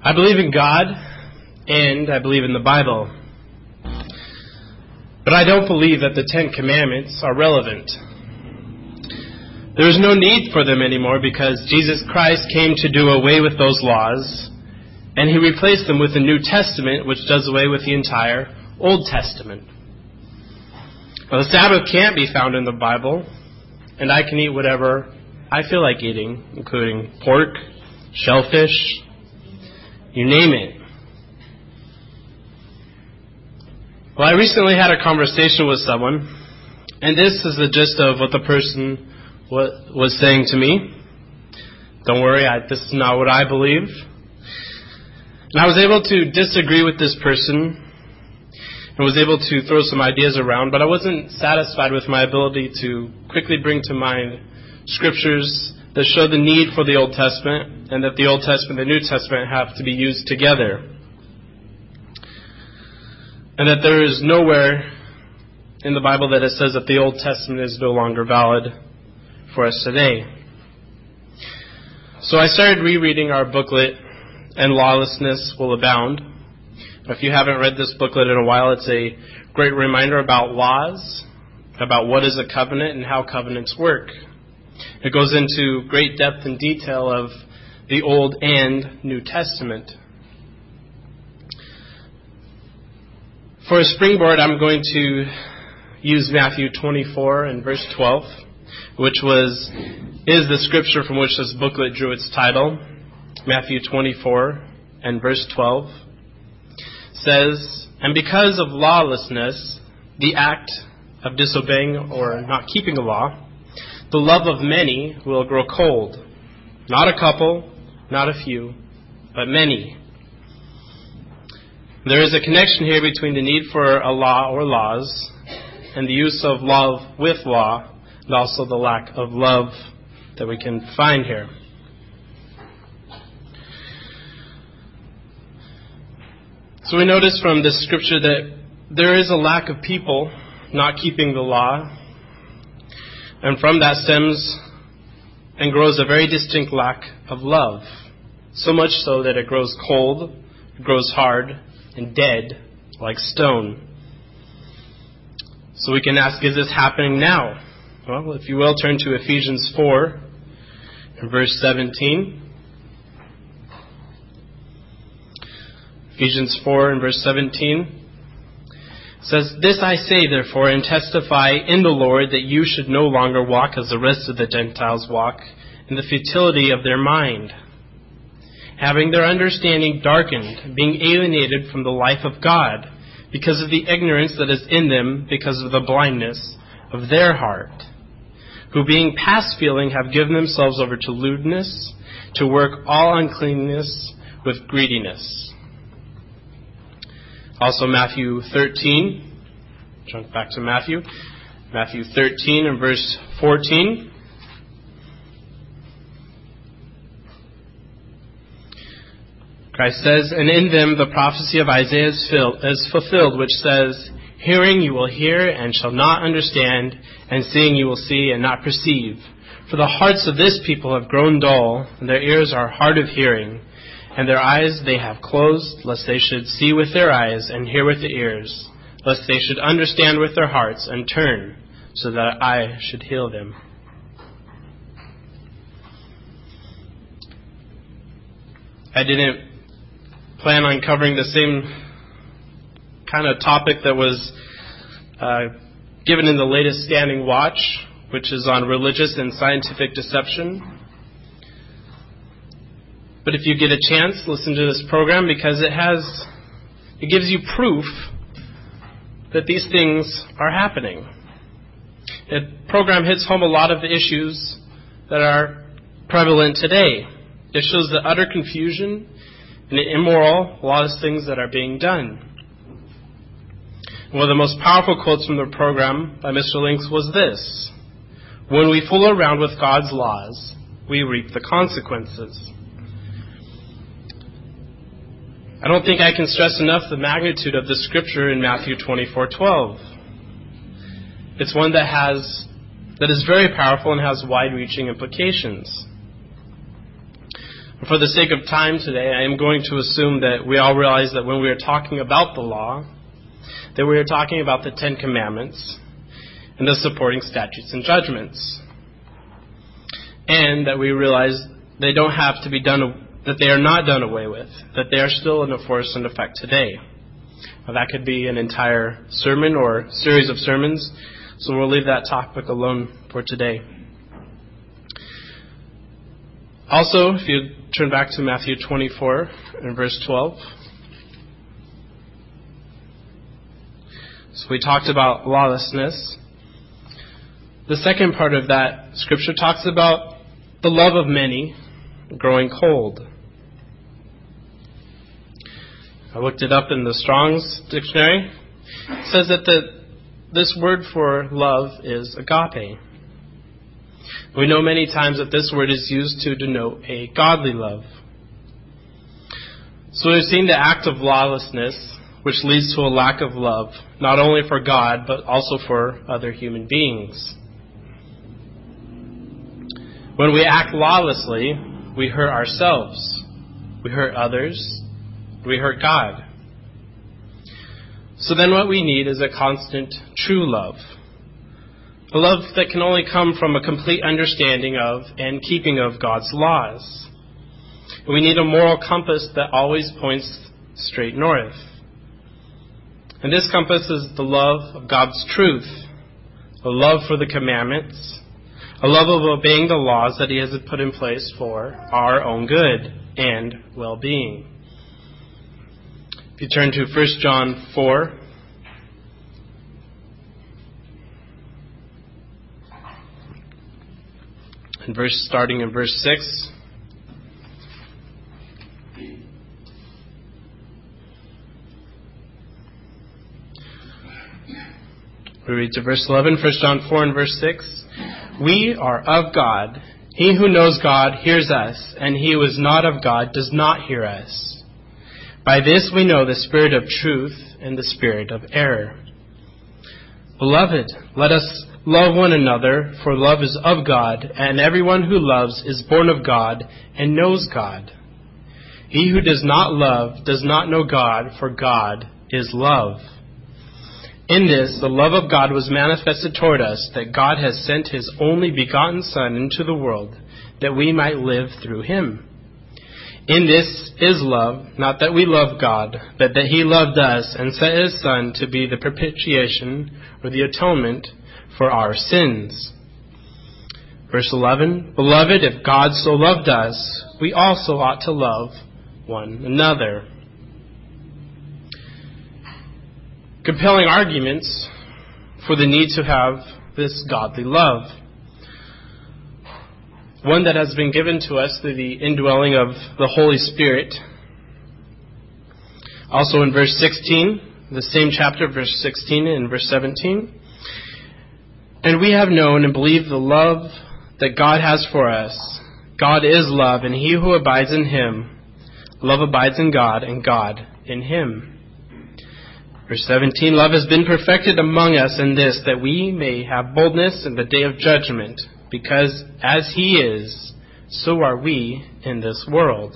I believe in God, and I believe in the Bible. But I don't believe that the Ten Commandments are relevant. There is no need for them anymore because Jesus Christ came to do away with those laws, and He replaced them with a New Testament, which does away with the entire Old Testament. Well, the Sabbath can't be found in the Bible, and I can eat whatever I feel like eating, including pork, shellfish, you name it. Well, I recently had a conversation with someone, and this is the gist of what the person was saying to me. Don't worry, this is not what I believe. And I was able to disagree with this person and was able to throw some ideas around, but I wasn't satisfied with my ability to quickly bring to mind scriptures that show the need for the Old Testament and that the Old Testament and the New Testament have to be used together. And that there is nowhere in the Bible that it says that the Old Testament is no longer valid for us today. So I started rereading our booklet, And Lawlessness Will Abound. If you haven't read this booklet in a while, it's a great reminder about laws, about what is a covenant and how covenants work. It goes into great depth and detail of the Old and New Testament. For a springboard, I'm going to use Matthew 24 and verse 12, which is the scripture from which this booklet drew its title. Matthew 24 and verse 12 says, "And because of lawlessness, the act of disobeying or not keeping the law, the love of many will grow cold. Not a couple, not a few, but many." There is a connection here between the need for a law or laws and the use of love with law, and also the lack of love that we can find here. So we notice from this scripture that there is a lack of people not keeping the law, and from that stems and grows a very distinct lack of love, so much so that it grows cold, it grows hard, and dead like stone. So we can ask, is this happening now? Well, if you will, turn to Ephesians 4 and verse 17. Ephesians 4 and verse 17 says, "This I say, therefore, and testify in the Lord, that you should no longer walk as the rest of the Gentiles walk, in the futility of their mind, having their understanding darkened, being alienated from the life of God, because of the ignorance that is in them, because of the blindness of their heart, who being past feeling have given themselves over to lewdness, to work all uncleanness with greediness." Also Matthew 13, jump back to Matthew 13 and verse 14. Christ says, "And in them the prophecy of Isaiah is fulfilled, which says, Hearing you will hear and shall not understand, and seeing you will see and not perceive. For the hearts of this people have grown dull, and their ears are hard of hearing, and their eyes they have closed, lest they should see with their eyes and hear with their ears, lest they should understand with their hearts and turn, so that I should heal them." I didn't plan on covering the same kind of topic that was given in the latest Standing Watch, which is on religious and scientific deception. But if you get a chance, listen to this program, because it gives you proof that these things are happening. The program hits home a lot of the issues that are prevalent today. It shows the utter confusion and immoral, a lot of things that are being done. One of the most powerful quotes from the program by Mr. Links was this: "When we fool around with God's laws, we reap the consequences." I don't think I can stress enough the magnitude of the scripture in Matthew 24:12. It's one that is very powerful and has wide-reaching implications. For the sake of time today, I am going to assume that we all realize that when we are talking about the law, that we are talking about the Ten Commandments and the supporting statutes and judgments. And that we realize they don't have to be done, that they are not done away with, that they are still in force and effect today. Now, that could be an entire sermon or series of sermons, so we'll leave that topic alone for today. Also, if you turn back to Matthew 24 and verse 12. So we talked about lawlessness. The second part of that scripture talks about the love of many growing cold. I looked it up in the Strong's dictionary. It says that this word for love is agape. We know many times that this word is used to denote a godly love. So we've seen the act of lawlessness, which leads to a lack of love, not only for God, but also for other human beings. When we act lawlessly, we hurt ourselves, we hurt others, we hurt God. So then what we need is a constant, true love. A love that can only come from a complete understanding of and keeping of God's laws. We need a moral compass that always points straight north. And this compass is the love of God's truth, a love for the commandments, a love of obeying the laws that He has put in place for our own good and well-being. If you turn to 1 John 4, starting in verse 6. We read to verse 11, 1 John 4 and verse 6. We are of God. He who knows God hears us, and he who is not of God does not hear us. By this we know the spirit of truth and the spirit of error. Beloved, let us love one another, for love is of God, and everyone who loves is born of God and knows God. He who does not love does not know God, for God is love. In this, the love of God was manifested toward us, that God has sent His only begotten Son into the world, that we might live through Him. In this is love, not that we love God, but that He loved us and sent His Son to be the propitiation, or the atonement, for our sins. Verse 11, Beloved, if God so loved us, we also ought to love one another. Compelling arguments for the need to have this godly love. One that has been given to us through the indwelling of the Holy Spirit. Also in verse 16, the same chapter, verse 16 and verse 17. And we have known and believed the love that God has for us. God is love, and he who abides in Him, love abides in God, and God in Him. Verse 17, Love has been perfected among us in this, that we may have boldness in the day of judgment, because as He is, so are we in this world.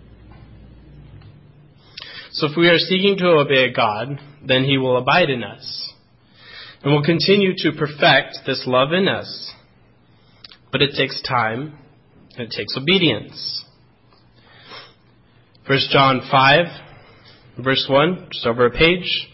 So if we are seeking to obey God, then He will abide in us, and will continue to perfect this love in us. But it takes time, and it takes obedience. 1 John 5, verse 1, just over a page.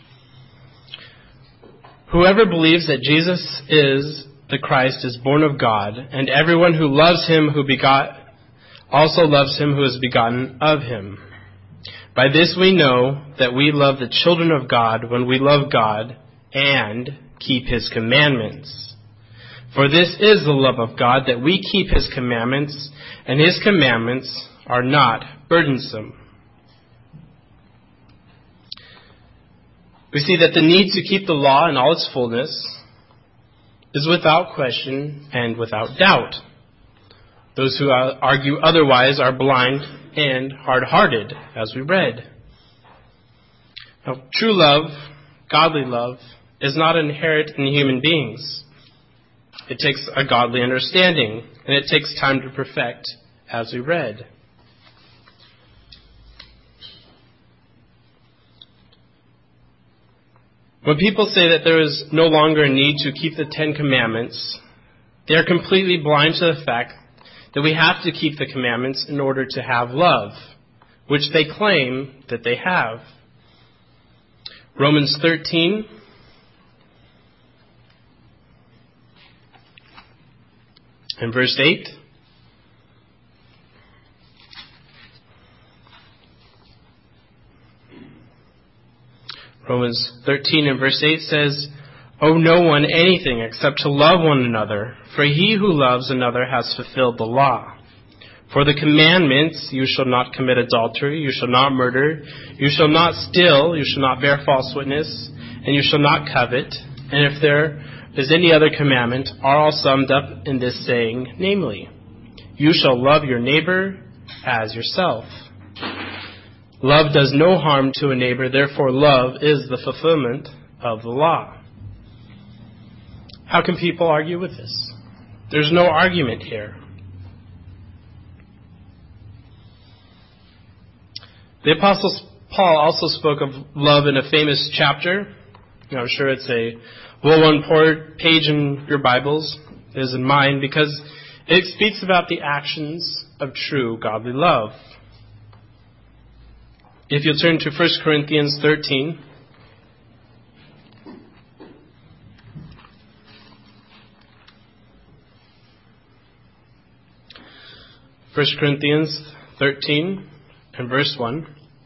Whoever believes that Jesus is the Christ is born of God, and everyone who loves Him who begot also loves Him who is begotten of Him. By this we know that we love the children of God when we love God and keep His commandments. For this is the love of God, that we keep His commandments, and His commandments are not burdensome. We see that the need to keep the law in all its fullness is without question and without doubt. Those who argue otherwise are blind and hard-hearted, as we read. Now, true love, godly love, is not inherent in human beings. It takes a godly understanding, and it takes time to perfect, as we read. When people say that there is no longer a need to keep the 10 Commandments, they are completely blind to the fact that we have to keep the commandments in order to have love, which they claim that they have. Romans 13, and verse 8. Romans 13 and verse 8 says, "Owe no one anything except to love one another, for he who loves another has fulfilled the law. For the commandments, you shall not commit adultery, you shall not murder, you shall not steal, you shall not bear false witness, and you shall not covet. And if there is any other commandment, are all summed up in this saying, namely, you shall love your neighbor as yourself. Love does no harm to a neighbor, therefore love is the fulfillment of the law." How can people argue with this? There's no argument here. The Apostle Paul also spoke of love in a famous chapter. I'm sure it's a well-known page in your Bibles, it is in mine, because it speaks about the actions of true godly love. If you'll turn to 1 Corinthians 13. 1 Corinthians 13 and verse 1.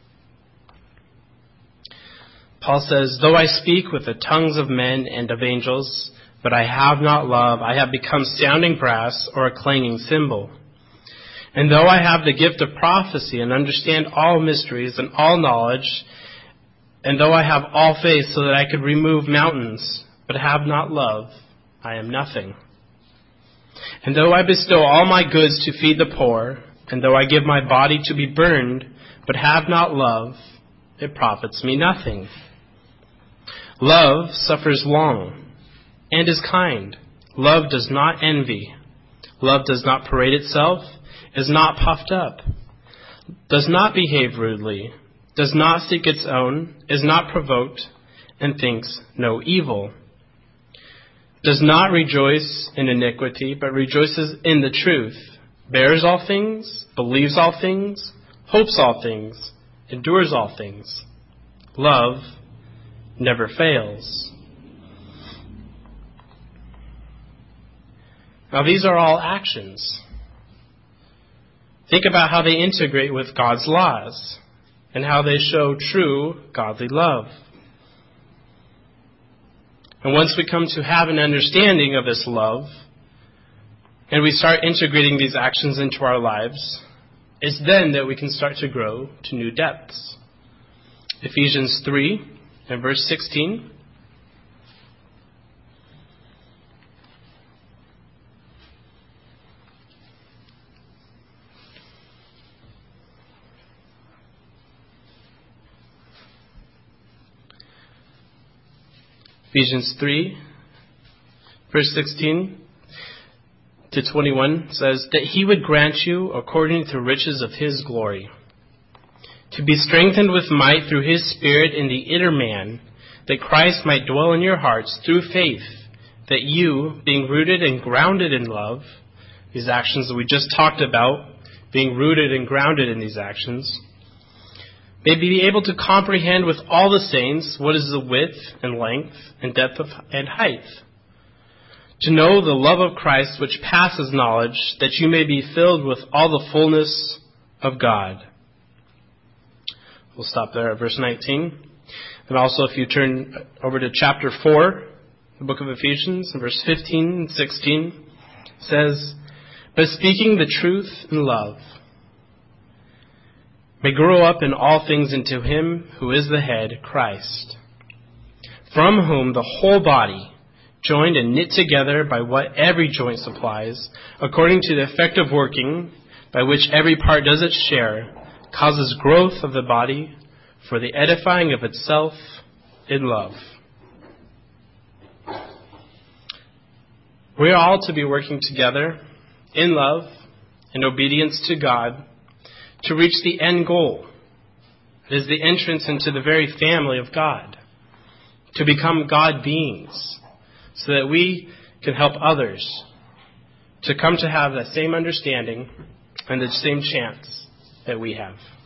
Paul says, "Though I speak with the tongues of men and of angels, but I have not love, I have become sounding brass or a clanging cymbal. And though I have the gift of prophecy and understand all mysteries and all knowledge, and though I have all faith so that I could remove mountains, but have not love, I am nothing. And though I bestow all my goods to feed the poor, and though I give my body to be burned, but have not love, it profits me nothing. Love suffers long and is kind. Love does not envy. Love does not parade itself, is not puffed up, does not behave rudely, does not seek its own, is not provoked, and thinks no evil. Does not rejoice in iniquity, but rejoices in the truth, bears all things, believes all things, hopes all things, endures all things. Love never fails." Now these are all actions. Think about how they integrate with God's laws and how they show true godly love. And once we come to have an understanding of this love, and we start integrating these actions into our lives, it's then that we can start to grow to new depths. Ephesians 3 and verse 16. Ephesians 3, verse 16 to 21 says, "That he would grant you, according to the riches of his glory, to be strengthened with might through his Spirit in the inner man, that Christ might dwell in your hearts through faith, that you, being rooted and grounded in love," these actions that we just talked about, being rooted and grounded in these actions, "may be able to comprehend with all the saints what is the width and length and depth and height, to know the love of Christ which passes knowledge, that you may be filled with all the fullness of God." We'll stop there at verse 19. And also if you turn over to chapter 4, the book of Ephesians, verse 15 and 16, says, "But speaking the truth in love, may grow up in all things into him who is the head, Christ, from whom the whole body, joined and knit together by what every joint supplies, according to the effective working by which every part does its share, causes growth of the body for the edifying of itself in love." We are all to be working together in love and obedience to God to reach the end goal. It is the entrance into the very family of God, to become God beings, so that we can help others to come to have that same understanding and the same chance that we have.